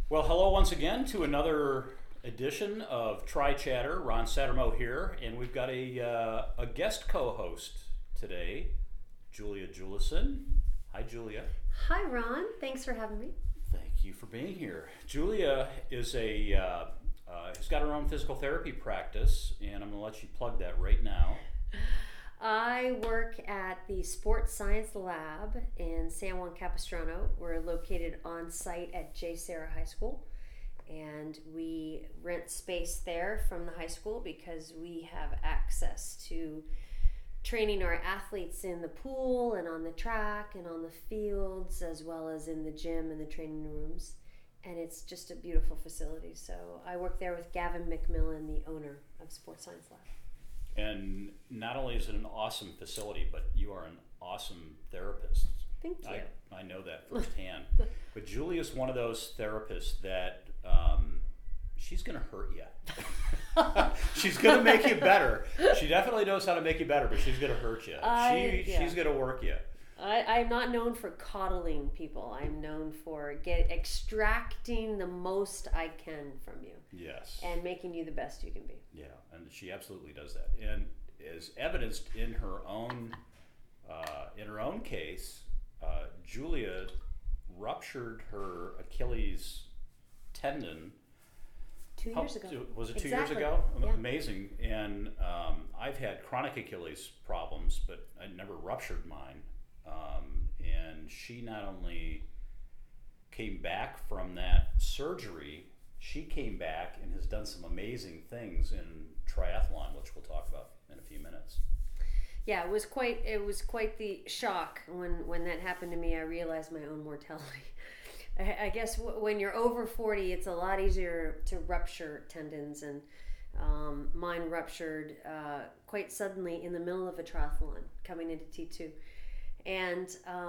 Well, hello once again to another edition of Tri Chatter. Ron Sattermo here, and we've got a guest co-host today, Julia Julison. Hi, Julia. Hi, Ron. Thanks for having me. Thank you for being here. Julia is has got her own physical therapy practice, and I'm going to let you plug that right now. I work at the Sports Science Lab in San Juan Capistrano. We're located on site at J. Sarah High School, and we rent space there from the high school because we have access to training our athletes in the pool and on the track and on the fields, as well as in the gym and the training rooms. And it's just a beautiful facility. So I work there with Gavin McMillan, the owner of Sports Science Lab. And not only is it an awesome facility, but you are an awesome therapist. Thank you. I know that firsthand. But Julia's one of those therapists that she's going to hurt you. She's going to make you better. She definitely knows how to make you better, but she's going to hurt you. She's going to work you. I'm not known for coddling people. I'm known for extracting the most I can from you. Yes. And making you the best you can be. Yeah, and she absolutely does that. And as evidenced in her own case, Julia ruptured her Achilles tendon 2 years ago. Was it 2 Exactly. years ago? Yeah. Amazing. And I've had chronic Achilles problems, but I never ruptured mine. And she not only came back from that surgery, she came back and has done some amazing things in triathlon, which we'll talk about in a few minutes. Yeah, it was quite the shock when that happened to me. I realized my own mortality. I guess when you're over 40, it's a lot easier to rupture tendons, and mine ruptured quite suddenly in the middle of a triathlon coming into T2. And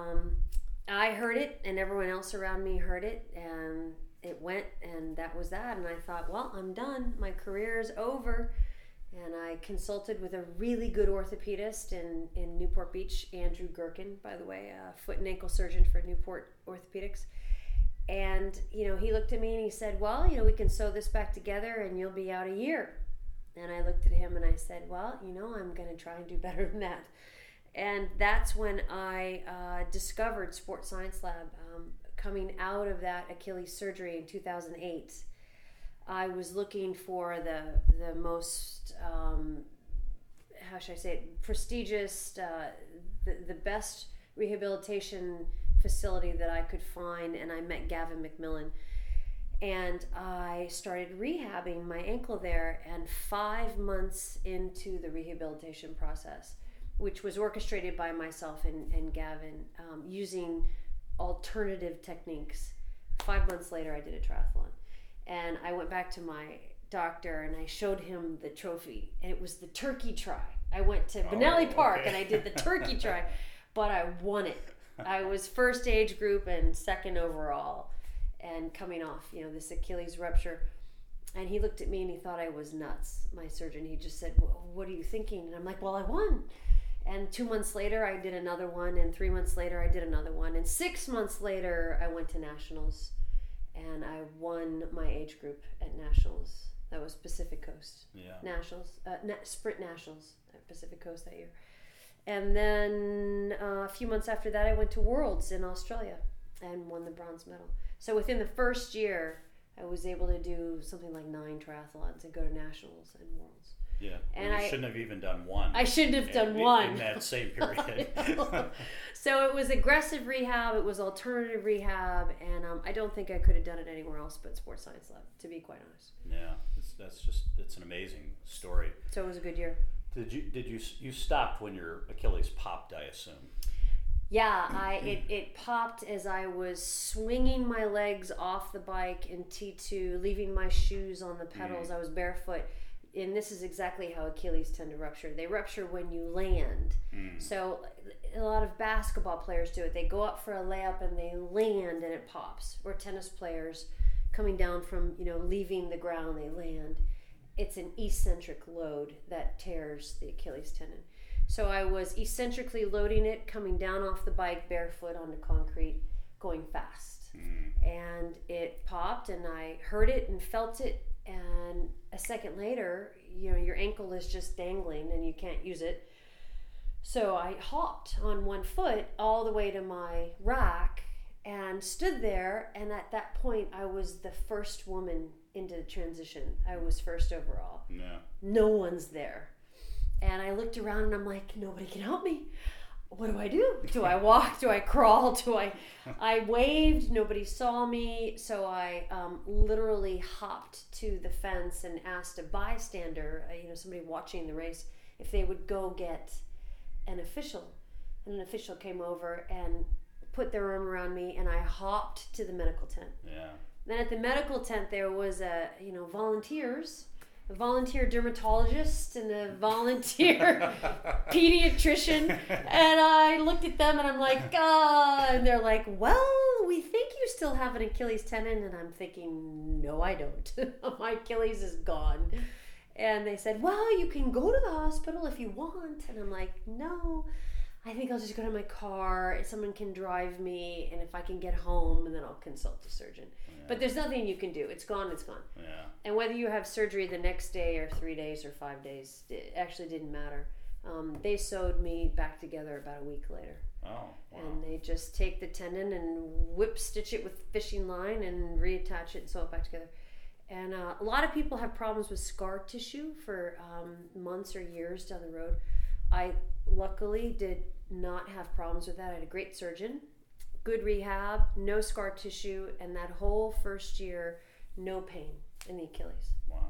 I heard it, and everyone else around me heard it, and it went, and that was that. And I thought, well, I'm done. My career is over. And I consulted with a really good orthopedist in Newport Beach, Andrew Gherkin, by the way, a foot and ankle surgeon for Newport Orthopedics. And, he looked at me and he said, well, we can sew this back together and you'll be out a year. And I looked at him and I said, well, I'm going to try and do better than that. And that's when I discovered Sports Science Lab. Coming out of that Achilles surgery in 2008, I was looking for the most, how should I say it, prestigious, the best rehabilitation facility that I could find, and I met Gavin McMillan. And I started rehabbing my ankle there, and 5 months into the rehabilitation process, which was orchestrated by myself and Gavin, using alternative techniques. 5 months later, I did a triathlon. And I went back to my doctor and I showed him the trophy. And it was the turkey try. I went to Benelli Park and I did the turkey try, but I won it. I was first age group and second overall, and coming off, this Achilles rupture. And he looked at me and he thought I was nuts, my surgeon. He just said, well, what are you thinking? And I'm like, well, I won. And 2 months later, I did another one. And 3 months later, I did another one. And 6 months later, I went to nationals. And I won my age group at nationals. That was Pacific Coast. Yeah. Nationals, sprint nationals at Pacific Coast that year. And then a few months after that, I went to Worlds in Australia and won the bronze medal. So within the first year, I was able to do something like 9 triathlons and go to nationals and Worlds. Yeah, and you shouldn't have even done one. I shouldn't have done one. In that same period. So it was aggressive rehab, it was alternative rehab, and I don't think I could have done it anywhere else but Sports Science Lab, to be quite honest. Yeah, it's an amazing story. So it was a good year. Did you stopped when your Achilles popped, I assume? Yeah, it popped as I was swinging my legs off the bike in T2, leaving my shoes on the pedals. I was barefoot. And this is exactly how Achilles tend to rupture. They rupture when you land. So a lot of basketball players do it. They go up for a layup and they land and it pops. Or tennis players coming down from, leaving the ground, they land. It's an eccentric load that tears the Achilles tendon. So I was eccentrically loading it, coming down off the bike barefoot onto concrete, going fast. and it popped, and I heard it and felt it, and a second later, your ankle is just dangling and you can't use it. So I hopped on one foot all the way to my rack and stood there, and at that point I was the first woman into the transition. I was first overall. Yeah. No one's there. And I looked around and I'm like, nobody can help me. What do I do? Do I walk? Do I crawl? I waved, nobody saw me, so I literally hopped to the fence and asked a bystander, somebody watching the race, if they would go get an official. And an official came over and put their arm around me, and I hopped to the medical tent. Yeah. Then at the medical tent there was volunteers, a volunteer dermatologist and a volunteer pediatrician, and I looked at them and I'm like, and they're like, well, we think you still have an Achilles tendon, and I'm thinking, no, I don't. My Achilles is gone. And they said, well, you can go to the hospital if you want, and I'm like, no, I think I'll just go to my car, someone can drive me, and if I can get home, and then I'll consult the surgeon. Yeah. But there's nothing you can do. It's gone, it's gone. Yeah. And whether you have surgery the next day or 3 days or 5 days, it actually didn't matter. They sewed me back together about a week later. Oh, wow. And they just take the tendon and whip stitch it with fishing line and reattach it and sew it back together. And a lot of people have problems with scar tissue for months or years down the road. I luckily did not have problems with that. I had a great surgeon, good rehab, no scar tissue, and that whole first year, no pain in the Achilles. Wow.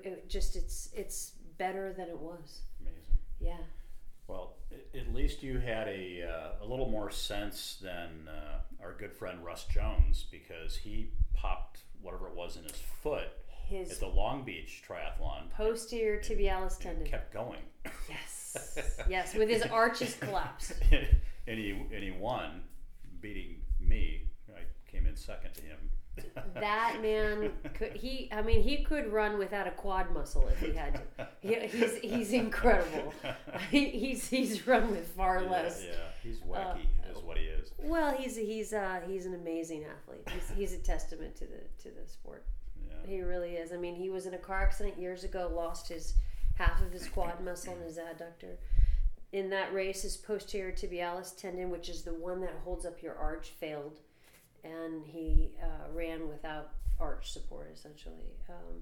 It's better than it was. Amazing. Yeah. Well, at least you had a little more sense than our good friend Russ Jones, because he popped whatever it was in his foot at the Long Beach Triathlon. Posterior tibialis tendon. Kept going. Yes. Yes, with his arches collapsed. and he won, beating me. I came in second to him. That man he could run without a quad muscle if he had to. He's incredible. He's run with far less. Yeah, he's wacky is what he is. Well, he's an amazing athlete. He's a testament to the sport. Yeah. He really is. I mean, he was in a car accident years ago, lost half of his quad muscle and his adductor. In that race, his posterior tibialis tendon, which is the one that holds up your arch, failed, and he ran without arch support essentially.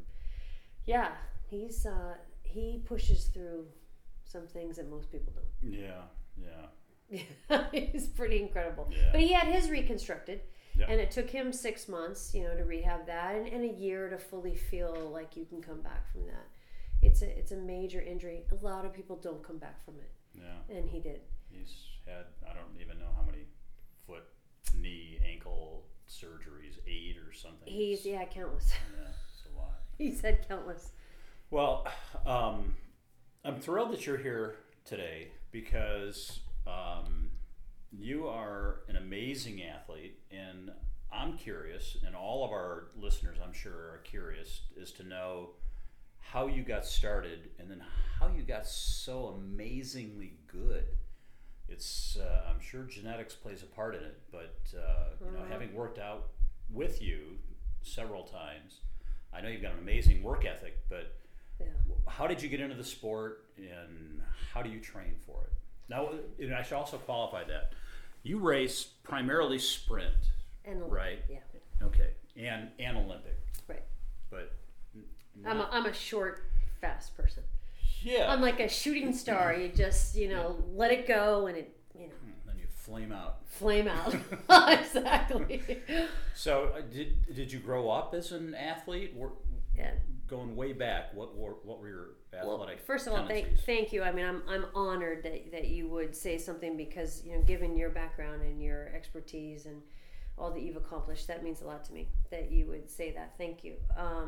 He pushes through some things that most people don't. Yeah. He's pretty incredible. Yeah. But he had his reconstructed. Yep. And it took him 6 months, to rehab that, and a year to fully feel like you can come back from that. It's a major injury. A lot of people don't come back from it. Yeah. And he did. He's had, I don't even know how many foot, knee, ankle surgeries, 8 or something. Countless. Yeah, it's a lot. He said countless. Well, I'm thrilled that you're here today because you are an amazing athlete, and I'm curious, and all of our listeners I'm sure are curious, is to know how you got started and then how you got so amazingly good. It's I'm sure genetics plays a part in it, but having worked out with you several times, I know you've got an amazing work ethic, but how did you get into the sport and how do you train for it? Now, and I should also qualify that you race primarily sprint, and Olympic, right? Yeah. Okay, and Olympic, right? But I'm a short, fast person. Yeah. I'm like a shooting star. You just let it go, and it And then you flame out. Flame out. Exactly. So did you grow up as an athlete? Yeah. Going way back, what were your athletic? Well, first of all, thank you. I mean, I'm honored that you would say something because given your background and your expertise and all that you've accomplished, that means a lot to me. That you would say that. Thank you.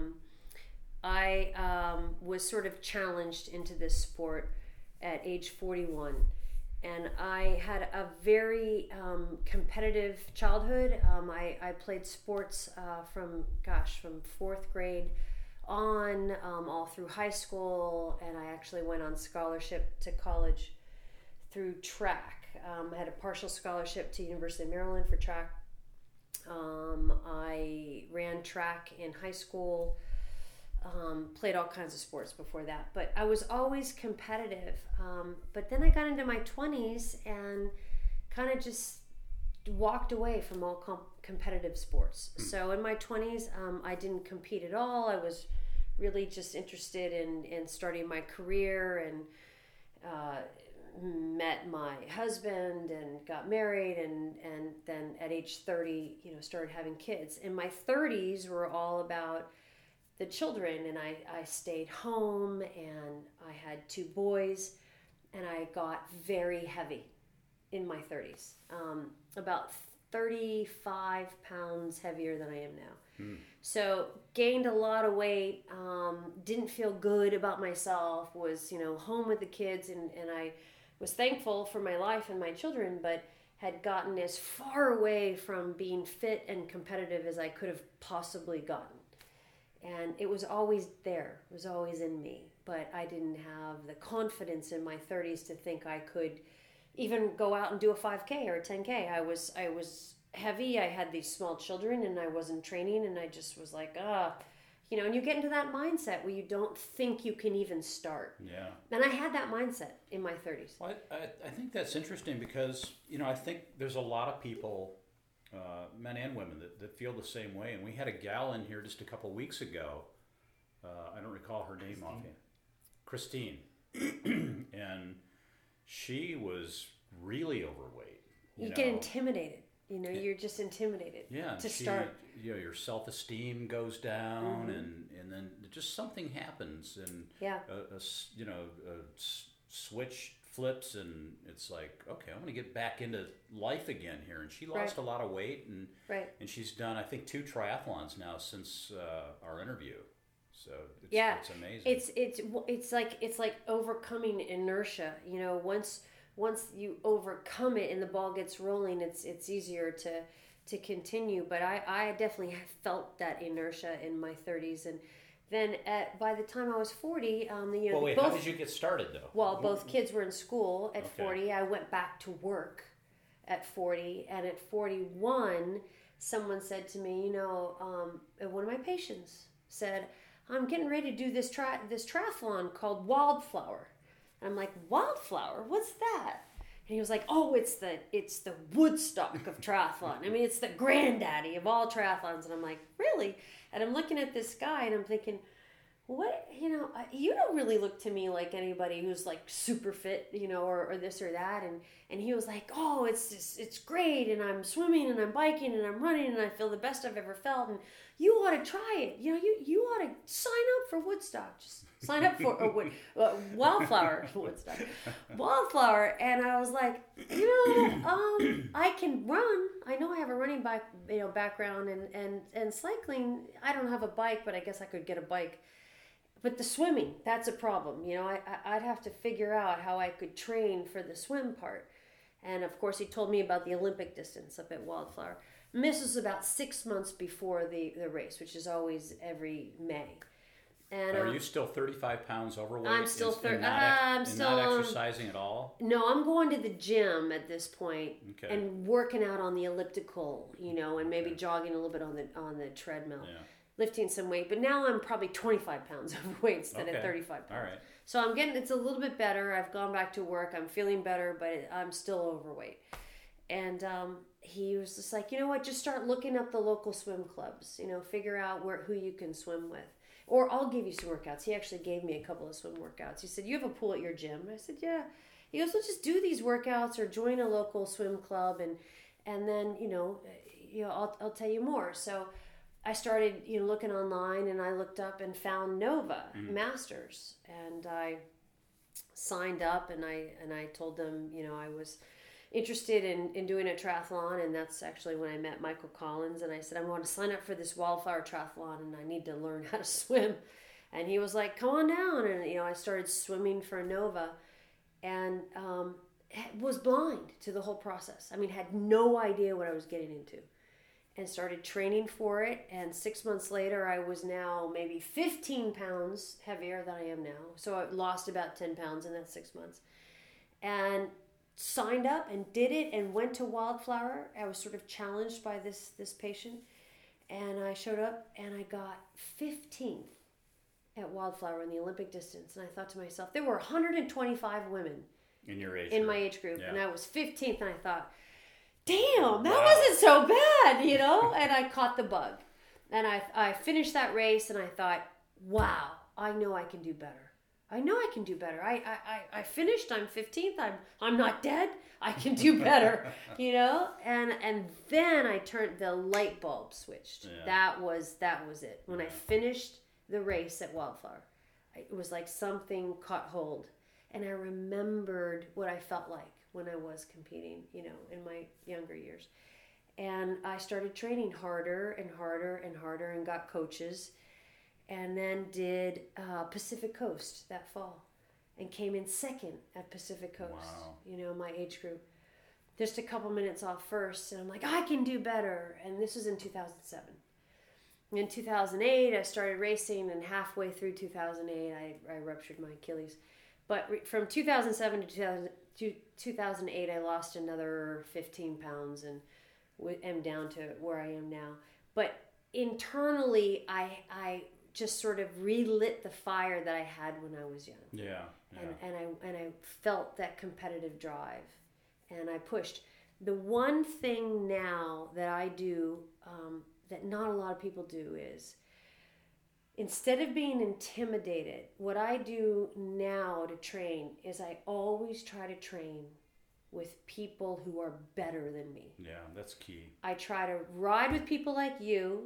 I was sort of challenged into this sport at age 41, and I had a very competitive childhood. I played sports from 4th grade on all through high school, and I actually went on scholarship to college through track. I had a partial scholarship to University of Maryland for track, I ran track in high school, played all kinds of sports before that, but I was always competitive. But then I got into my 20s and kind of just walked away from all competitive sports. So in my 20s, I didn't compete at all. I was really just interested in starting my career, and met my husband and got married, and then at age 30, started having kids. In my 30s were all about the children, and I stayed home, and I had 2 boys, and I got very heavy in my 30s, about 35 pounds heavier than I am now. So gained a lot of weight, didn't feel good about myself, was home with the kids, and I was thankful for my life and my children, but had gotten as far away from being fit and competitive as I could have possibly gotten. And it was always there, it was always in me, but I didn't have the confidence in my 30s to think I could even go out and do a 5K or a 10K. I was heavy, I had these small children, and I wasn't training, and I just was like, and you get into that mindset where you don't think you can even start. Yeah. And I had that mindset in my 30s. Well, I think that's interesting because, I think there's a lot of people, men and women, that feel the same way. And we had a gal in here just a couple weeks ago. I don't recall her name offhand. Christine. And she was really overweight. You get intimidated. You're just intimidated to start. Your self-esteem goes down, and then just something happens, and a switch flips, and it's like, okay, I'm going to get back into life again here. And she lost a lot of weight, and she's done, I think, 2 triathlons now since our interview. So it's amazing. It's like overcoming inertia. Once you overcome it and the ball gets rolling, it's easier to continue. But I definitely felt that inertia in my 30s, and then by the time I was 40, how did you get started though? Well, both kids were in school at 40. I went back to work at 40, and at 41, someone said to me, one of my patients said, "I'm getting ready to do this triathlon called Wildflower." I'm like, "Wildflower? What's that?" And he was like, "Oh, it's the Woodstock of triathlon. I mean, it's the granddaddy of all triathlons." And I'm like, "Really?" And I'm looking at this guy, and I'm thinking, what, you don't really look to me like anybody who's like super fit, or this or that. And he was like, "Oh, it's great. And I'm swimming, and I'm biking, and I'm running, and I feel the best I've ever felt. And you ought to try it. You ought to sign up for Woodstock. Just sign up for Wildflower Woodstock, Wildflower." And I was like, I can run. I know I have a running background, and cycling. I don't have a bike, but I guess I could get a bike. But the swimming, that's a problem. I'd have to figure out how I could train for the swim part. And of course, he told me about the Olympic distance up at Wildflower. And this was about 6 months before the race, which is always every May. And are you still 35 pounds overweight? I'm still not exercising at all? No, I'm going to the gym at this point and working out on the elliptical, and maybe jogging a little bit on the treadmill. Yeah. Lifting some weight, but now I'm probably 25 pounds overweight instead of 35 pounds. All right. So it's a little bit better. I've gone back to work. I'm feeling better, but I'm still overweight. And he was just like, just start looking up the local swim clubs. Figure out who you can swim with, or I'll give you some workouts. He actually gave me a couple of swim workouts. He said, "You have a pool at your gym?" I said, "Yeah." He goes, "Well, just do these workouts or join a local swim club, and then I'll tell you more." So I started, looking online, and I looked up and found Nova Masters, and I signed up, and I told them, I was interested in doing a triathlon, and that's actually when I met Michael Collins, and I said, "I want to sign up for this Wildflower triathlon, and I need to learn how to swim." And he was like, "Come on down," and I started swimming for Nova, and was blind to the whole process. I mean, had no idea what I was getting into. And started training for it, and 6 months later I was now maybe 15 pounds heavier than I am now. So I lost about 10 pounds in that 6 months. And signed up and did it and went to Wildflower. I was sort of challenged by this patient, and I showed up and I got 15th at Wildflower in the Olympic distance. And I thought to myself, there were 125 women in your age in group. my age group, Yeah. and I was 15th, and I thought, damn, that wasn't so bad, you know? And I caught the bug. And I finished that race, and I thought, wow, I know I can do better. I know I can do better. I finished. I'm 15th. I'm not dead. I can do better, you know. And then I turned, the light bulb switched. Yeah. That was it. When I finished the race at Wildflower, it was like something caught hold, and I remembered what I felt like when I was competing, you know, in my younger years. And I started training harder and harder and harder, and got coaches. And then did Pacific Coast that fall, and came in second at Pacific Coast. Wow. You know, my age group, just a couple minutes off first, and I'm like, I can do better. And this was in 2007. In 2008, I started racing, and halfway through 2008, I ruptured my Achilles. But from 2007 to 2008, I lost another 15 pounds and am down to where I am now. But internally, I just sort of relit the fire that I had when I was young. Yeah. And I felt that competitive drive, and I pushed. The one thing now that I do that not a lot of people do is, instead of being intimidated, what I do now to train is I always try to train with people who are better than me. Yeah, that's key. I try to ride with people like you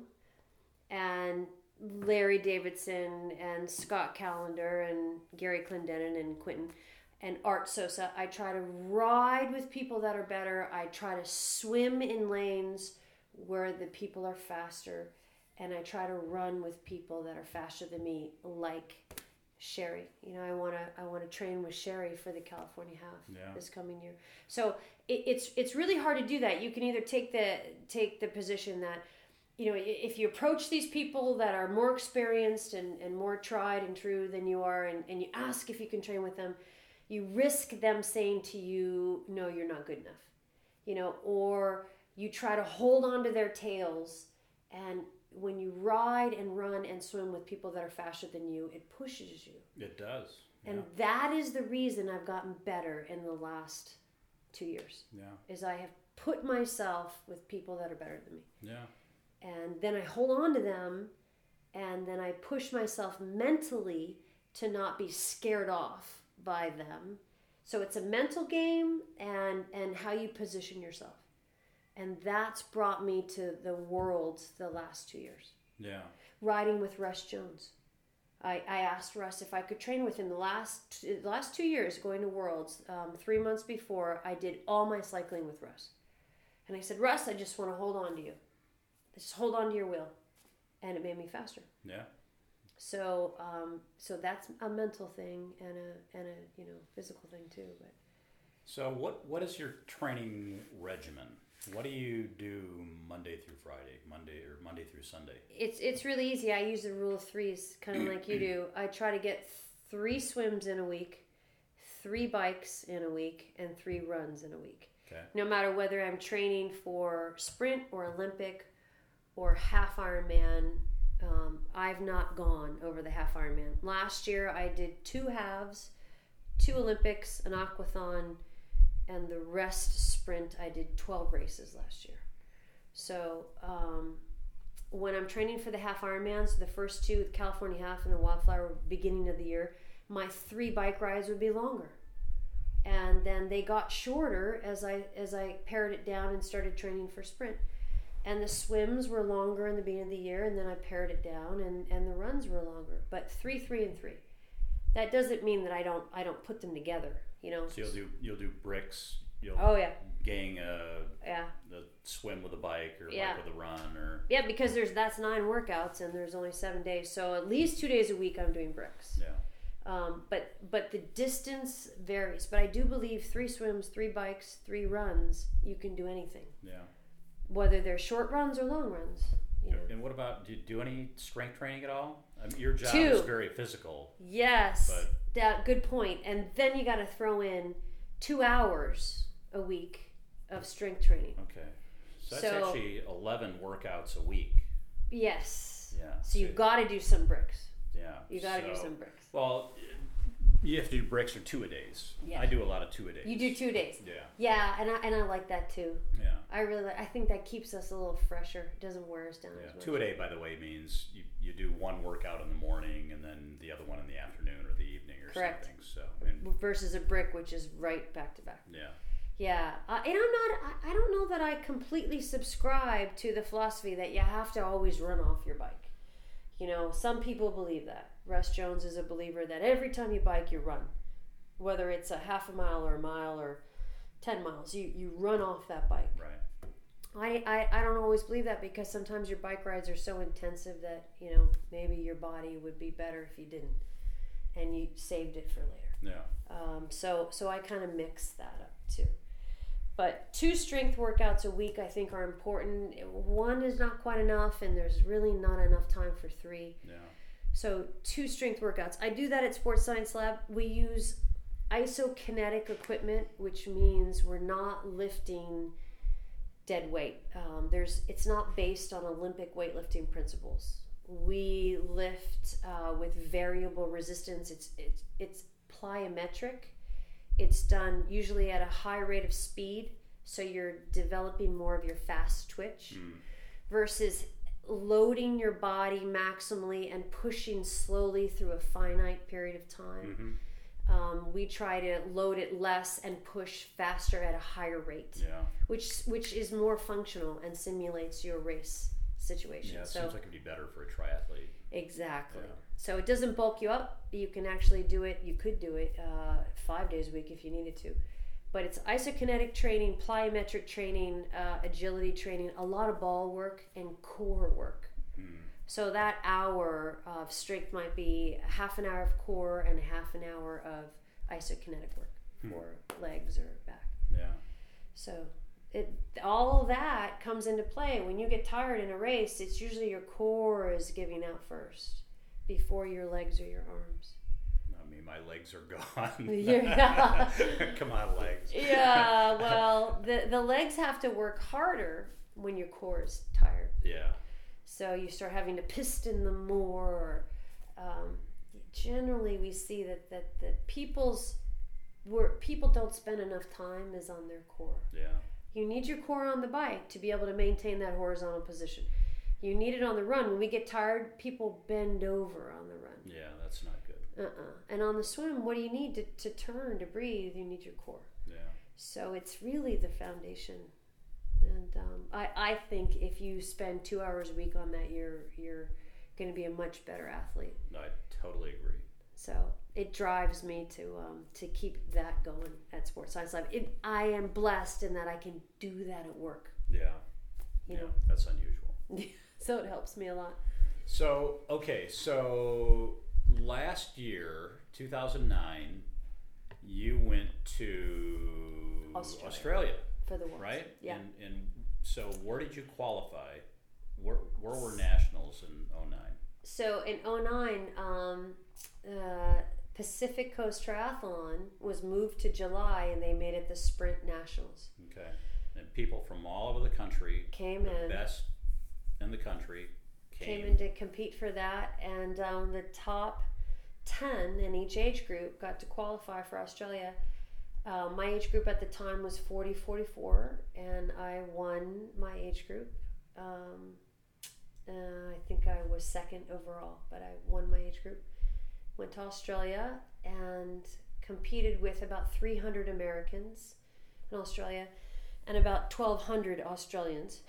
and Larry Davidson and Scott Callender and Gary Clendenin and Quentin and Art Sosa. I try to ride with people that are better. I try to swim in lanes where the people are faster, and I try to run with people that are faster than me, like Sherry. You know, I want to train with Sherry for the California Half this coming year. So it's really hard to do that. You can either take the position that, you know, if you approach these people that are more experienced and more tried and true than you are, and you ask if you can train with them, you risk them saying to you, no, you're not good enough, you know, or you try to hold on to their tails. And when you ride and run and swim with people that are faster than you, it pushes you. It does. Yeah. And that is the reason I've gotten better in the last 2 years. Yeah. Is I have put myself with people that are better than me. Yeah. And then I hold on to them, and then I push myself mentally to not be scared off by them. So it's a mental game and how you position yourself. And that's brought me to the Worlds the last 2 years. Yeah. Riding with Russ Jones. I asked Russ if I could train with him the last 2 years going to Worlds. 3 months before, I did all my cycling with Russ. And I said, Russ, I just want to hold on to you. Just hold on to your wheel. And it made me faster. Yeah. So that's a mental thing and a physical thing too. But So what is your training regimen? What do you do Monday through Friday, Monday through Sunday? It's really easy. I use the rule of threes, kind of like you do. I try to get 3 swims in a week, 3 bikes in a week, and 3 runs in a week. Okay. No matter whether I'm training for sprint or Olympic or half Ironman, I've not gone over the half Ironman. Last year I did 2 halves, 2 Olympics, an aquathon, and the rest sprint. I did 12 races last year. So when I'm training for the half Ironmans, the first 2, the California Half and the Wildflower, beginning of the year, my 3 bike rides would be longer. And then they got shorter as I pared it down and started training for sprint. And the swims were longer in the beginning of the year, and then I pared it down, and the runs were longer. But 3, 3, and 3. That doesn't mean that I don't put them together, you know. So you'll do bricks. You'll gang a swim with a bike or bike with a run or because that's 9 workouts and there's only 7 days. So at least 2 days a week I'm doing bricks. Yeah. But the distance varies. But I do believe 3 swims, 3 bikes, 3 runs, you can do anything. Yeah. Whether they're short runs or long runs. You know. And what about, do you do any strength training at all? I mean, your job 2. is very physical. Yes, but that good point. And then you got to throw in 2 hours a week of strength training. Okay. So that's actually 11 workouts a week. Yes. Yeah. So you've got to do some bricks. Yeah. You got to do some bricks. Well, you have to do bricks or 2-a-days. Yeah. I do a lot of 2-a-days. You do 2 days. Yeah. Yeah, and I like that too. Yeah. I think that keeps us a little fresher. It doesn't wear us down as much. 2-a-day, by the way, means you do one workout in the morning and then the other one in the afternoon or the evening or Correct. something. So versus a brick, which is right back to back. Yeah. Yeah, and I don't know that I completely subscribe to the philosophy that you have to always run off your bike. You know, some people believe that. Russ Jones is a believer that every time you bike, you run. Whether it's a half a mile or a mile or 10 miles, you run off that bike. Right. I don't always believe that because sometimes your bike rides are so intensive that, you know, maybe your body would be better if you didn't and you saved it for later. Yeah. So I kind of mix that up too. But 2 strength workouts a week I think are important. 1 is not quite enough, and there's really not enough time for 3. Yeah. So 2 strength workouts. I do that at Sports Science Lab. We use isokinetic equipment, which means we're not lifting dead weight. It's not based on Olympic weightlifting principles. We lift with variable resistance. It's plyometric. It's done usually at a high rate of speed, so you're developing more of your fast twitch versus loading your body maximally and pushing slowly through a finite period of time. Mm-hmm. We try to load it less and push faster at a higher rate, which is more functional and simulates your race situation. Yeah, it so, seems like it'd be better for a triathlete. Exactly. Yeah. So it doesn't bulk you up. You can actually do it. You could do it 5 days a week if you needed to. But it's isokinetic training, plyometric training, agility training, a lot of ball work and core work. So that hour of strength might be half an hour of core and half an hour of isokinetic work for legs or back. Yeah. So all of that comes into play. When you get tired in a race, it's usually your core is giving out first before your legs or your arms. I mean, my legs are gone. Yeah. Come on, legs. Yeah, well, the legs have to work harder when your core is tired. Yeah. So you start having to piston them more. Generally, we see that people don't spend enough time is on their core. Yeah. You need your core on the bike to be able to maintain that horizontal position. You need it on the run. When we get tired, people bend over on the run. Yeah, that's not good. And on the swim, what do you need to turn, to breathe? You need your core. Yeah. So it's really the foundation. And I think if you spend 2 hours a week on that, you're going to be a much better athlete. I totally agree. So it drives me to keep that going at Sports Science Lab. I am blessed in that I can do that at work. Yeah. You know? That's unusual. So it helps me a lot. So, okay, so last year, 2009, you went to Australia for the Worlds. Right? Yeah. And so where did you qualify? Where were nationals in 2009? So in 2009, Pacific Coast Triathlon was moved to July, and they made it the Sprint Nationals. Okay. And people from all over the country, Came the in. best in the country, Came in to compete for that, and the top 10 in each age group got to qualify for Australia. My age group at the time was 40-44, and I won my age group. I think I was second overall, but I won my age group. Went to Australia and competed with about 300 Americans in Australia and about 1,200 Australians.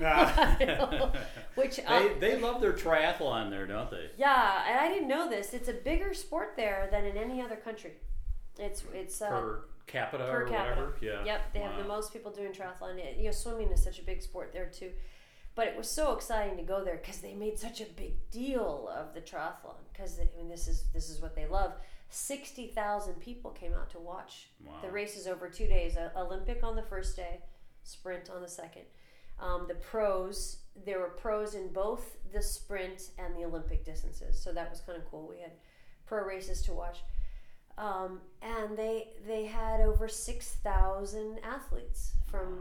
Which they love their triathlon there, don't they? Yeah, and I didn't know this. It's a bigger sport there than in any other country. It's per capita per or capita. whatever. Yeah. Yep, they have the most people doing triathlon. Swimming is such a big sport there too. But it was so exciting to go there because they made such a big deal of the triathlon. Because this is what they love. 60,000 people came out to watch the races over 2 days. Olympic on the first day, sprint on the second. The pros, there were pros in both the sprint and the Olympic distances, so that was kind of cool. We had pro races to watch. And they had over 6,000 athletes from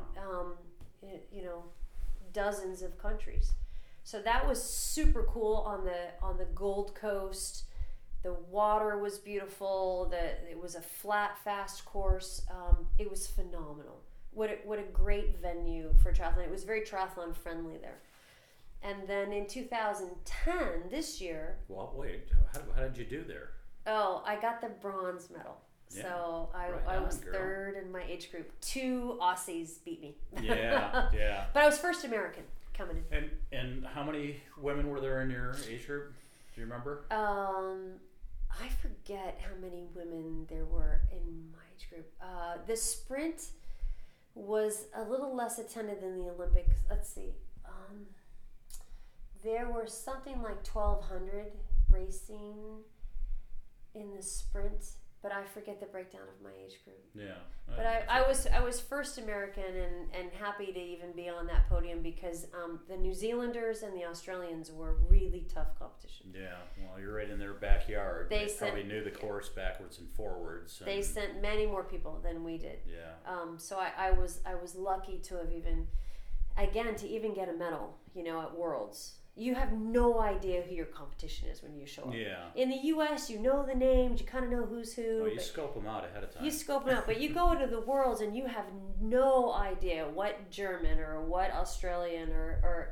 dozens of countries. So that was super cool on the Gold Coast. The water was beautiful. It was a flat, fast course. It was phenomenal. What a great venue for triathlon. It was very triathlon friendly there. And then in 2010, this year. Well, wait. How did you do there? Oh, I got the bronze medal. Yeah, so I was third in my age group. 2 Aussies beat me. Yeah, yeah. But I was first American coming in. And how many women were there in your age group? Do you remember? I forget how many women there were in my age group. The sprint was a little less attended than the Olympics. Let's see. There were something like 1,200 racing in the sprint, but I forget the breakdown of my age group. Yeah. But I was first American and happy to even be on that podium because the New Zealanders and the Australians were really tough competition. Yeah, well, you're right in their backyard. They probably knew the course backwards and forwards. They sent many more people than we did. Yeah. So I was lucky to have even get a medal, at Worlds. You have no idea who your competition is when you show up. Yeah. In the U.S., you know the names, you kind of know who's who. Well, you scope them out ahead of time. You scope them out, but you go to the Worlds and you have no idea what German or what Australian or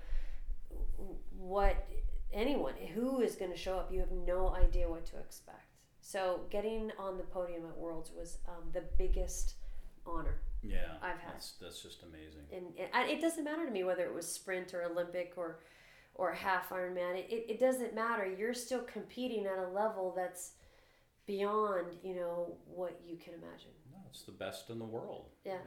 what anyone, who is going to show up. You have no idea what to expect. So getting on the podium at Worlds was the biggest honor. Yeah, I've had. That's just amazing. And it doesn't matter to me whether it was sprint or Olympic or half Ironman. It doesn't matter. You're still competing at a level that's beyond what you can imagine. No, it's the best in the world. Yeah.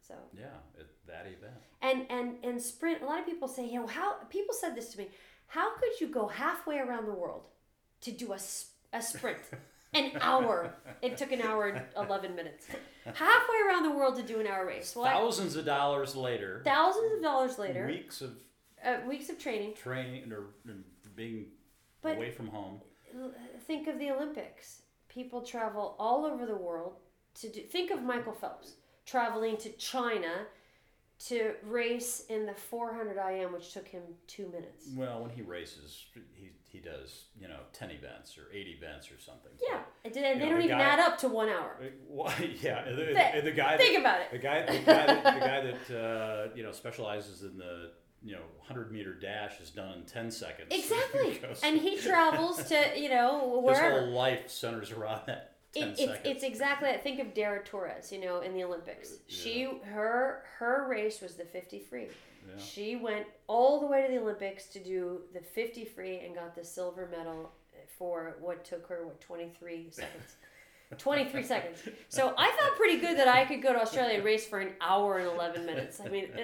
That event. And sprint. A lot of people say, how people said this to me. How could you go halfway around the world to do a sprint? An hour. It took an hour and 11 minutes. Halfway around the world to do an hour race. Well, thousands of dollars later. Weeks of training. Or being away from home. Think of the Olympics. People travel all over the world to do. Think of Michael Phelps traveling to China to race in the 400 IM, which took him 2 minutes. Well, when he races, he does 10 events or 8 events or something. Yeah, and they don't even add up to 1 hour. Well, yeah, the guy. Think about it. The guy that specializes in the 100-meter dash is done in 10 seconds. Exactly, and he travels to wherever. His whole life centers around that. It's exactly that. Think of Dara Torres, in the Olympics. Yeah. Her race was the 50 free. Yeah. She went all the way to the Olympics to do the 50 free and got the silver medal for what took her 23 seconds. 23 seconds. So I felt pretty good that I could go to Australia and race for an hour and 11 minutes. I mean,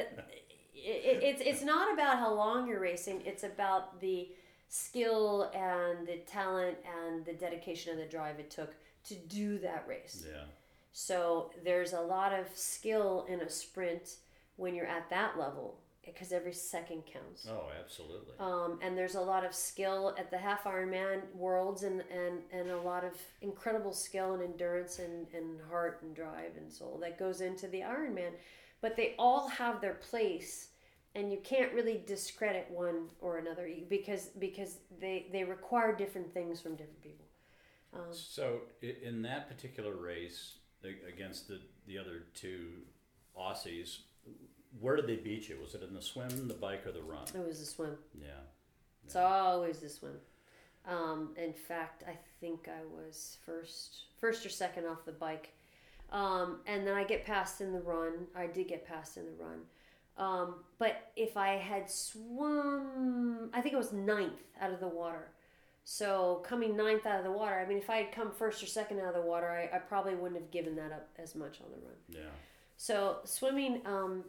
it's not about how long you're racing. It's about the skill and the talent and the dedication and the drive it took to do that race. Yeah. So there's a lot of skill in a sprint when you're at that level because every second counts. Oh, absolutely. And there's a lot of skill at the half Ironman worlds and a lot of incredible skill and endurance and heart and drive and soul that goes into the Ironman. But they all have their place, and you can't really discredit one or another because they require different things from different people. So in that particular race against the other 2 Aussies, where did they beat you? Was it in the swim, the bike, or the run? It was the swim. Yeah. It's always the swim. In fact, I think I was first or second off the bike. And then I get passed in the run. I did get passed in the run. But if I had swum, I think it was 9th out of the water. So coming 9th out of the water, I mean, if I had come first or second out of the water, I probably wouldn't have given that up as much on the run. Yeah. So swimming,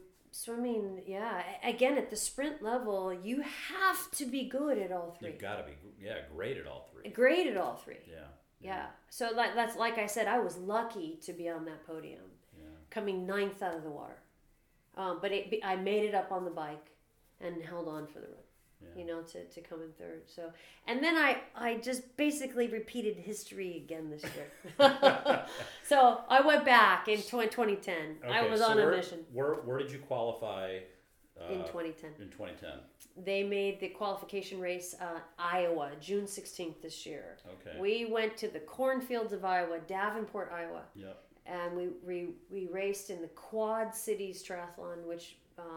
yeah. Again, at the sprint level, you have to be good at all 3. You've got to be, great at all 3. Great at all 3. Yeah. So that's like I said, I was lucky to be on that podium, coming 9th out of the water. But I made it up on the bike and held on for the run. you know, to come in third. So, and then I just basically repeated history again this year. So I went back in 2010. Okay, I was so on a mission Where did you qualify in 2010. in 2010? They made the qualification race Iowa, June 16th this year. Okay. We went to the cornfields of Iowa, Davenport, Iowa. Yep. And we raced in the Quad Cities Triathlon, which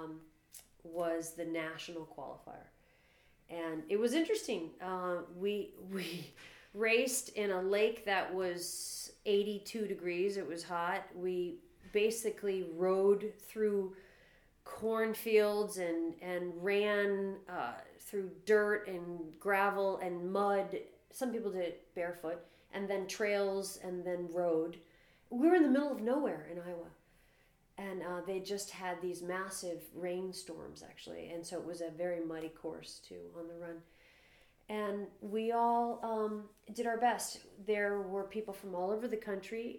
was the national qualifier. And it was interesting. We raced in a lake that was 82 degrees. It was hot. We basically rode through cornfields and ran through dirt and gravel and mud. Some people did it barefoot, and then trails, and then road. We were in the middle of nowhere in Iowa, and they just had these massive rainstorms, actually, and so it was a very muddy course too on the run. And we all did our best. There were people from all over the country.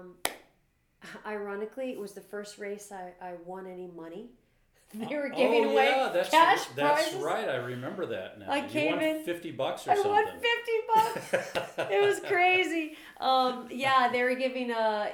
Ironically, it was the first race I won any money. They were giving away cash prizes. That's right. I remember that now. I came won in $50 or I something. won $50. It was crazy. Yeah, they were giving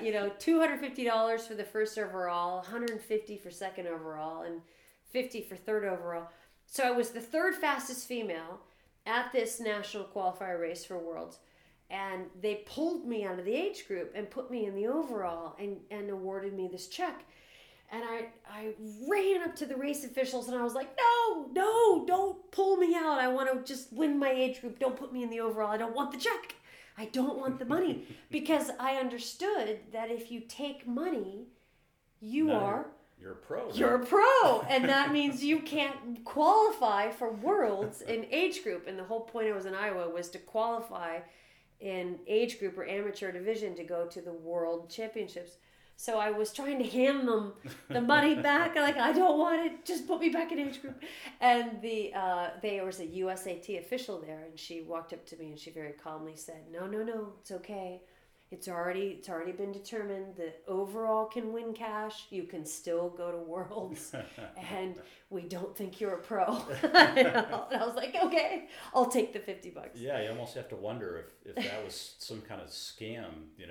$250 for the first overall, $150 for second overall, and $50 for third overall. So I was the third fastest female at this national qualifier race for Worlds. And they pulled me out of the age group and put me in the overall and awarded me this check. And I ran up to the race officials and I was like, no, don't pull me out. I want to just win my age group. Don't put me in the overall. I don't want the check. I don't want the money. Because I understood that if you take money, you're a pro. You're a pro. And that means you can't qualify for Worlds in age group. And the whole point I was in Iowa was to qualify in age group or amateur division to go to the World Championships. So I was trying to hand them the money back. Like, I don't want it. Just put me back in age group. And there was a USAT official there, and she walked up to me and she very calmly said, "No, it's okay. It's already been determined that overall can win cash. You can still go to Worlds, and we don't think you're a pro." And I was like, "Okay, I'll take the $50." Yeah, you almost have to wonder if that was some kind of scam,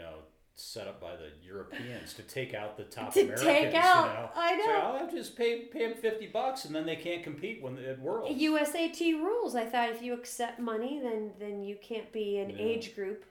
set up by the Europeans to take out the top Americans. I know. So I'll have to just pay them $50, and then they can't compete at Worlds. USAT rules. I thought if you accept money, then you can't be an age group,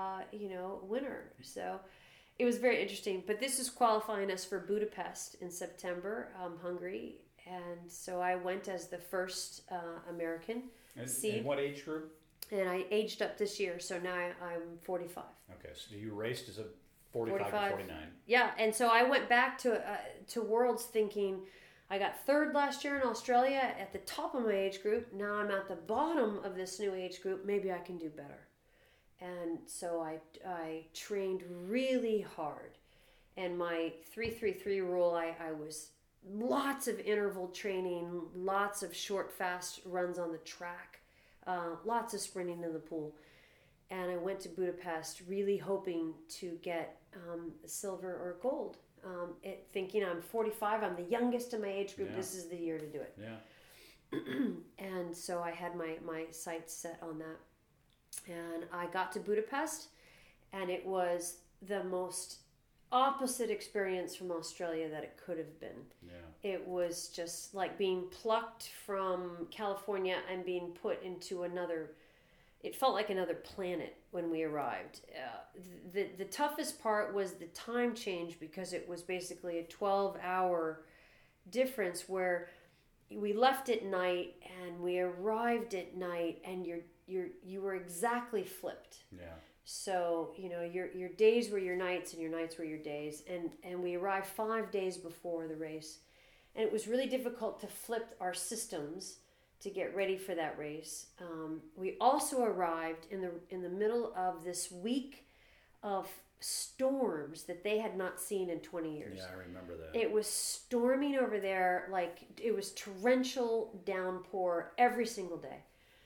winner. So it was very interesting. But this is qualifying us for Budapest in September, Hungary, and so I went as the first American. And what age group? And I aged up this year, so now I'm 45. Okay, so you raced as a 45 to 49. Yeah, and so I went back to Worlds thinking I got third last year in Australia at the top of my age group. Now I'm at the bottom of this new age group. Maybe I can do better. And so I trained really hard. And my 3-3-3 rule, I was lots of interval training, lots of short, fast runs on the track. Lots of sprinting in the pool. And I went to Budapest really hoping to get silver or gold. Thinking I'm 45, I'm the youngest in my age group, This is the year to do it. Yeah. And so I had my sights set on that. And I got to Budapest, and it was the most opposite experience from Australia that it could have been. Yeah. It was just like being plucked from California and being put into it felt like another planet when we arrived. The toughest part was the time change, because it was basically a 12-hour difference where we left at night and we arrived at night, and you were exactly flipped. Yeah. So, your days were your nights and your nights were your days. And we arrived 5 days before the race. And it was really difficult to flip our systems to get ready for that race. We also arrived in the middle of this week of storms that they had not seen in 20 years. Yeah, I remember that. It was storming over there. Like, it was torrential downpour every single day.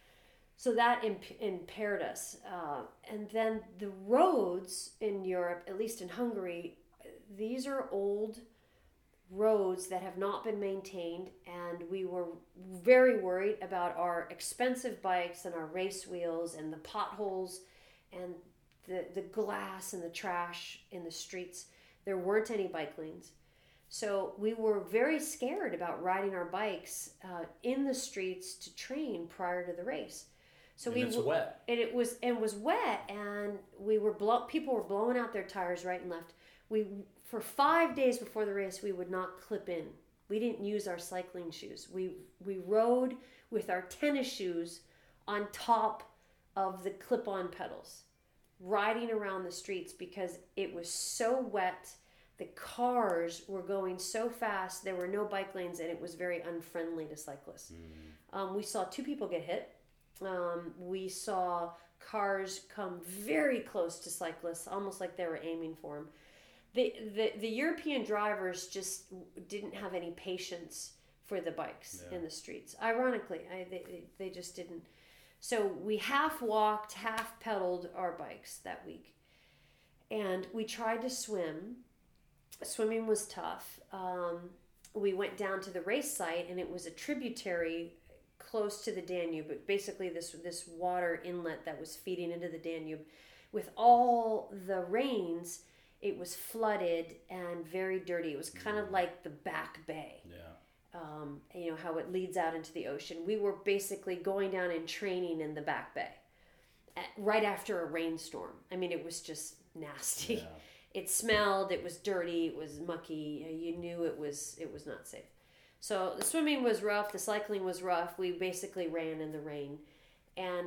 So that impaired us. And then the roads in Europe, at least in Hungary, these are old roads that have not been maintained, and we were very worried about our expensive bikes and our race wheels and the potholes and the glass and the trash in the streets. There weren't any bike lanes. So we were very scared about riding our bikes in the streets to train prior to the race. So it's wet. It was wet, and people were blowing out their tires right and left. For 5 days before the race, we would not clip in. We didn't use our cycling shoes. We rode with our tennis shoes on top of the clip-on pedals, riding around the streets because it was so wet. The cars were going so fast. There were no bike lanes, and it was very unfriendly to cyclists. We saw 2 people get hit. We saw cars come very close to cyclists, almost like they were aiming for them. The European drivers just didn't have any patience for the bikes in the streets. Ironically, they just didn't. So we half walked, half pedaled our bikes that week. And we tried to swim. Swimming was tough. We went down to the race site, and it was a tributary close to the Danube, but basically this water inlet that was feeding into the Danube. With all the rains, it was flooded and very dirty. It was kind of like the Back Bay. Yeah. How it leads out into the ocean. We were basically going down and training in the Back Bay right after a rainstorm. I mean, it was just nasty. Yeah. It smelled, it was dirty, it was mucky. You knew it was not safe. So the swimming was rough, the cycling was rough. We basically ran in the rain. And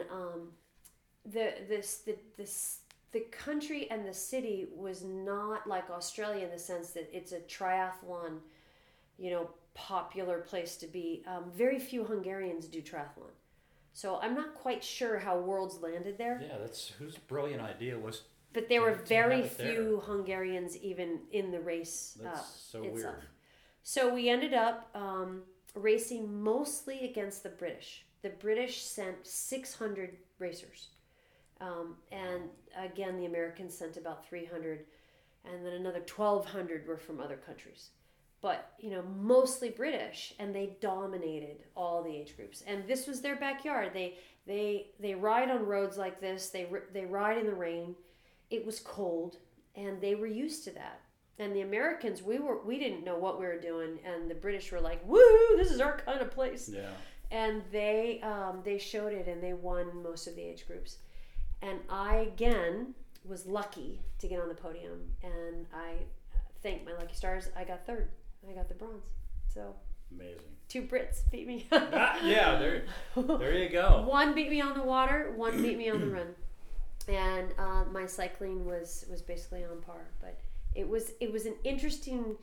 the country and the city was not like Australia in the sense that it's a triathlon, popular place to be. Very few Hungarians do triathlon. So I'm not quite sure how Worlds landed there. Yeah, that's whose brilliant idea was. But there were very few Hungarians even in the race That's so itself. Weird. So we ended up racing mostly against the British. The British sent 600 racers. And again, the Americans sent about 300. And then another 1,200 were from other countries. But, mostly British. And they dominated all the age groups. And this was their backyard. They ride on roads like this. They ride in the rain. It was cold, and they were used to that. And the Americans, we didn't know what we were doing, and the British were like, "Woo, this is our kind of place." Yeah. And they showed it, and they won most of the age groups. And I again was lucky to get on the podium, and I thank my lucky stars. I got third. I got the bronze. So amazing. 2 Brits beat me. Yeah, there you go. One beat me on the water. One beat me on the run. And my cycling was basically on par, but it was an interesting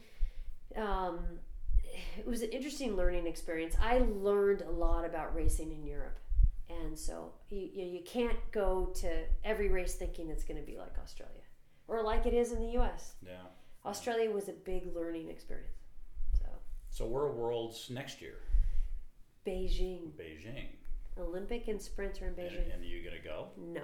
learning experience. I learned a lot about racing in Europe, and so you can't go to every race thinking it's going to be like Australia or like it is in the U.S. Yeah, Australia was a big learning experience. So we're Worlds next year. Beijing. Olympic and sprinter in Beijing. And are you gonna go? No.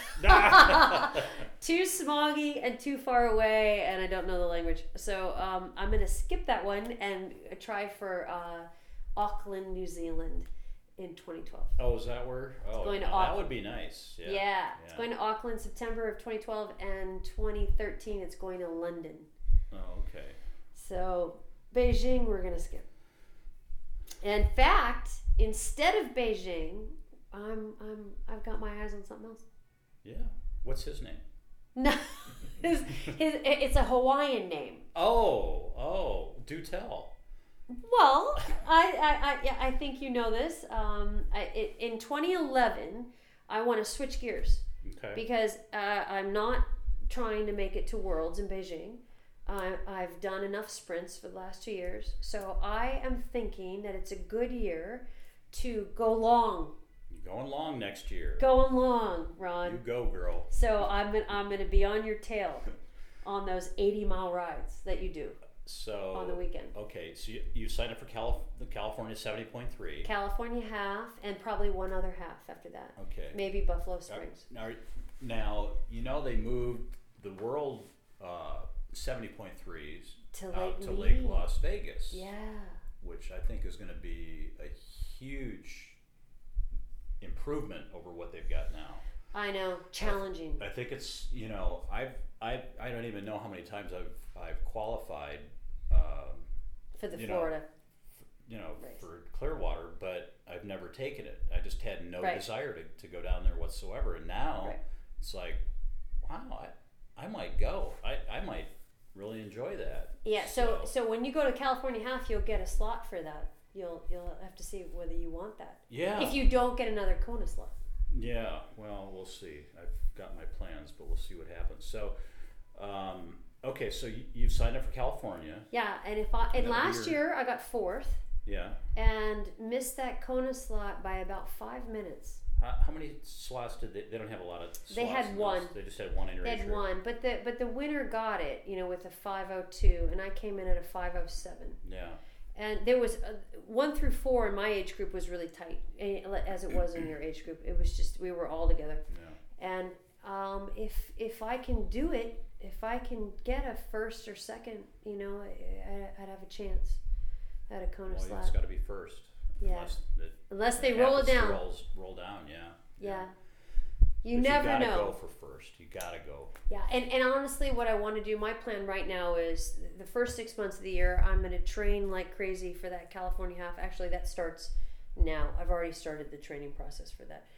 Too smoggy and too far away, and I don't know the language, so I'm gonna skip that one and try for Auckland, New Zealand in 2012. Oh, is that where? Oh, going to that would be nice. Yeah. It's going to Auckland September of 2012, and 2013 it's going to London. Oh, okay. So Beijing we're gonna skip. In fact, instead of Beijing, I've got my eyes on something else. Yeah. What's his name? No, it's a Hawaiian name. Oh, do tell. Well, I think you know this. In 2011, I want to switch gears. Okay. Because I'm not trying to make it to Worlds in Beijing. I've done enough sprints for the last 2 years, so I am thinking that it's a good year to go long. You're going long next year. Going long, Ron. You go, girl. So I'm gonna be on your tail on those 80-mile rides that you do. So on the weekend. Okay, so you signed up for the California 70.3. California half, and probably one other half after that. Okay. Maybe Buffalo Springs. Now they moved the World 70.3s to out Lake to Lake Mead. Las Vegas, Yeah. which I think is going to be a huge improvement over what they've got now. I know, challenging. I think it's, I don't even know how many times I've qualified For the you know, Florida. Race. for Clearwater, but I've never taken it. I just had no Right. desire to go down there whatsoever. And now Right. it's like, wow, I might go. I might really enjoy that. Yeah, so when you go to California Half, you'll get a slot for that. You'll have to see whether you want that. Yeah. If you don't get another Kona slot. Yeah, well, we'll see. I've got my plans, but we'll see what happens. So, okay, so you've signed up for California. Yeah, and last year I got 4th Yeah. and missed that Kona slot by about 5 minutes. How many slots did they don't have a lot of slots. They had in one. those. They just had one in your They age had group. one, but the winner got it, with a 5:02, and I came in at a 5:07. Yeah. And there was 1 through 4 in my age group was really tight, as it was in your age group. It was just we were all together. Yeah. And if I can do it, if I can get a first or second, I'd have a chance at a Kona Well, slot. it's got to be first. Yeah. Unless they roll it down. Roll down, yeah. Yeah. But You never gotta know. go for first. You gotta go. Yeah, and honestly, what I want to do, my plan right now is the first 6 months of the year, I'm going to train like crazy for that California Half. Actually, that starts now. I've already started the training process for that.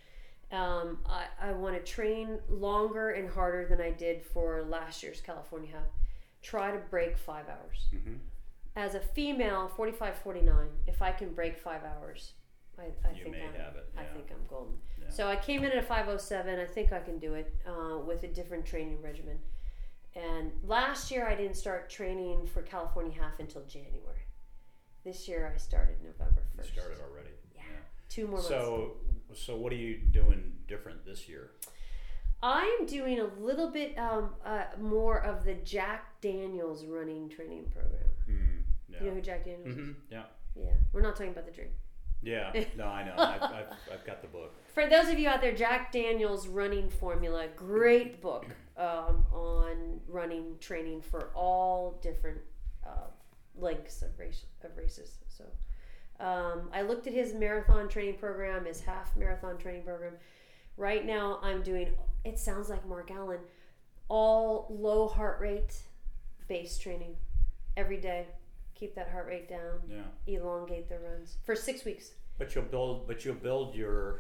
I want to train longer and harder than I did for last year's California Half. Try to break 5 hours. Mm-hmm. As a female, 45-49, if I can break 5 hours, I You think may have it. I Yeah. think I'm golden. Yeah. So I came in at a 5:07. I think I can do it with a different training regimen. And last year I didn't start training for California Half until January. This year I started November 1st. You started already. Yeah. 2 more months. So what are you doing different this year? I'm doing a little bit more of the Jack Daniels running training program. Yeah. You know who Jack Daniels is? Mm-hmm. Yeah. Yeah. We're not talking about the drink. Yeah. No, I know. I've got the book. For those of you out there, Jack Daniels Running Formula, great book on running training for all different lengths of races. So I looked at his marathon training program, his half marathon training program. Right now I'm doing, it sounds like Mark Allen, all low heart rate base training every day. Keep that heart rate down. Yeah. Elongate the runs for 6 weeks. But you'll build your,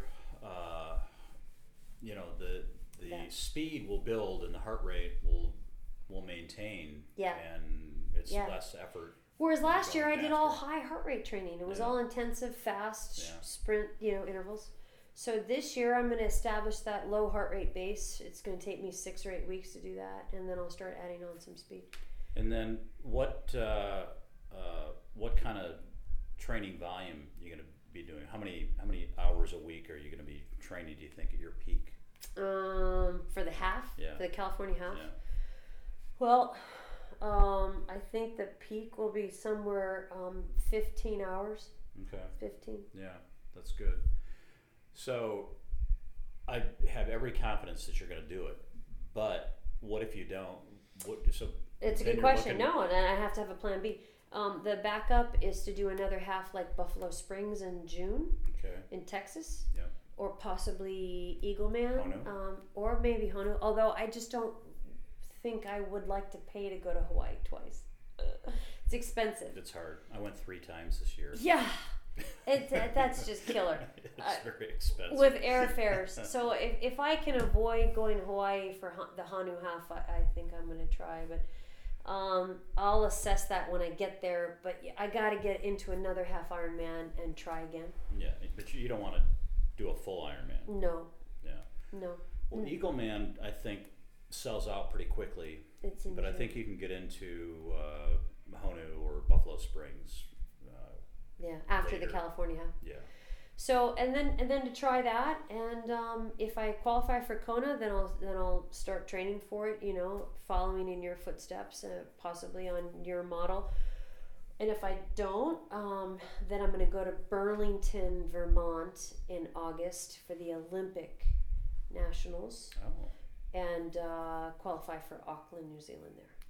the Yeah. speed will build and the heart rate will maintain. Yeah. And it's Yeah. less effort. Whereas last year I Going did all faster. high heart rate training. It was Yeah. all intensive, fast, Yeah. sprint, intervals. So this year I'm going to establish that low heart rate base. It's going to take me 6 or 8 weeks to do that, and then I'll start adding on some speed. And then what kind of training volume are you going to be doing? How many hours a week are you going to be training, do you think, at your peak? For the half, Yeah. for the California half. Yeah. Well, I think the peak will be somewhere 15 hours. Okay. 15. Yeah, that's good. So I have every confidence that you're going to do it, but what if you don't? It's a then good you're question. looking- No, and I have to have a plan B. The backup is to do another half like Buffalo Springs in June Okay. in Texas. Yeah. Or possibly Eagleman. Hono? Or maybe Hono. Although I just don't think I would like to pay to go to Hawaii twice. It's expensive. It's hard. I went 3 times this year. Yeah. That's just killer. It's very expensive. With airfares. So if I can avoid going to Hawaii for the Honu half, I think I'm going to try. But I'll assess that when I get there. But I got to get into another half Ironman and try again. Yeah, but you don't want to do a full Ironman. No. Yeah. No. Well, Eagleman, I think, sells out pretty quickly. It's in But I June. think you can get into Honu or Buffalo Springs. Yeah, after later. the California half. Yeah. So and then to try that, and if I qualify for Kona, then I'll start training for it. Following in your footsteps, possibly on your model. And if I don't, then I'm going to go to Burlington, Vermont in August for the Olympic Nationals Oh, and qualify for Auckland, New Zealand there.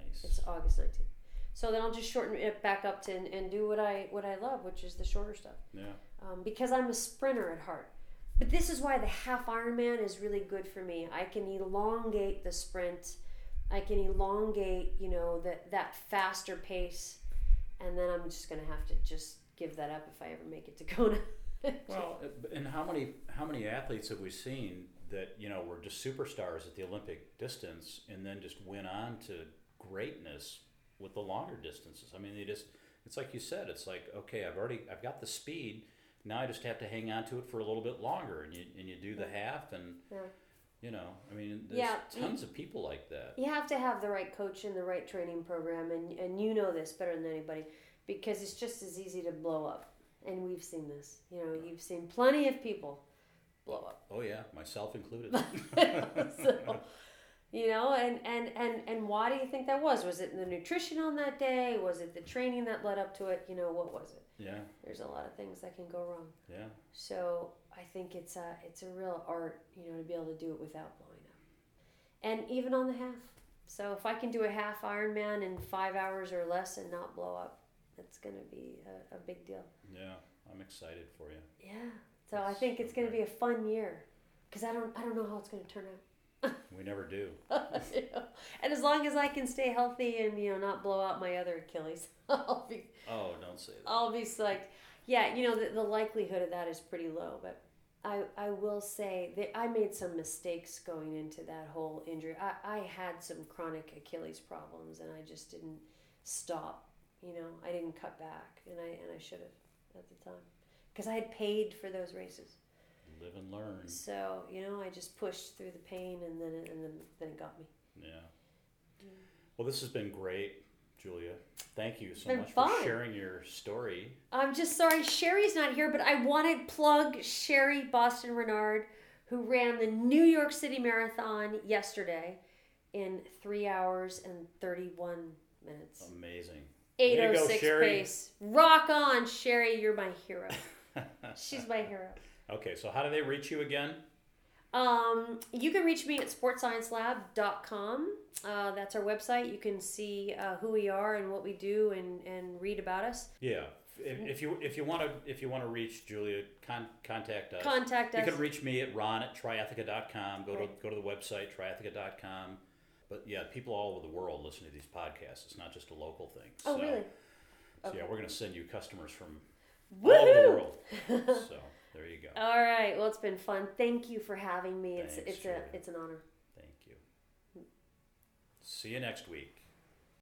Nice. It's August 19th. So then I'll just shorten it back up to and do what I love, which is the shorter stuff. Yeah. Because I'm a sprinter at heart. But this is why the half Ironman is really good for me. I can elongate the sprint. I can elongate, that faster pace, and then I'm just going to have to just give that up if I ever make it to Kona. Well, and how many athletes have we seen that were just superstars at the Olympic distance and then just went on to greatness with the longer distances? I mean, it's like you said, it's like, okay, I've got the speed. Now I just have to hang on to it for a little bit longer, and you do the half, and I mean, there's tons of people like that. You have to have the right coach and the right training program, and you know this better than anybody, because it's just as easy to blow up, and we've seen this. You've seen plenty of people blow up. Oh yeah, myself included. So, and why do you think that was? Was it the nutrition on that day? Was it the training that led up to it? What was it? Yeah. There's a lot of things that can go wrong. Yeah. So I think it's a real art, to be able to do it without blowing up. And even on the half. So if I can do a half Ironman in 5 hours or less and not blow up, it's going to be a big deal. Yeah, I'm excited for you. Yeah. So I think it's going to be a fun year, because I don't know how it's going to turn out. We never do. And as long as I can stay healthy and not blow out my other Achilles, I'll be. Oh, don't say that. I'll be psyched. Yeah, the likelihood of that is pretty low, but I will say that I made some mistakes going into that whole injury. I had some chronic Achilles problems, and I just didn't stop. I didn't cut back, and I should have at the time, because I had paid for those races. Live and learn. So I just pushed through the pain, and then it got me. Yeah. Well, this has been great, Julia. Thank you so much fun. for sharing your story. I'm just sorry Sherry's not here, but I want to plug Sherry Boston Renard, who ran the New York City Marathon yesterday in 3 hours and 31 minutes. Amazing. 8:06 pace. Rock on, Sherry. You're my hero. She's my hero. Okay, so how do they reach you again? You can reach me at sportsciencelab.com. That's our website. You can see who we are and what we do, and read about us. Yeah. If you want to reach Julia, contact us. Contact us. You can reach me at ron@triathleta.com. Go to the website triathleta.com. But yeah, people all over the world listen to these podcasts. It's not just a local thing. Oh, really? So yeah, we're going to send you customers from Woo-hoo! all over the world. So there you go. All right. Well, it's been fun. Thank you for having me. Thanks, It's an honor. Thank you. See you next week.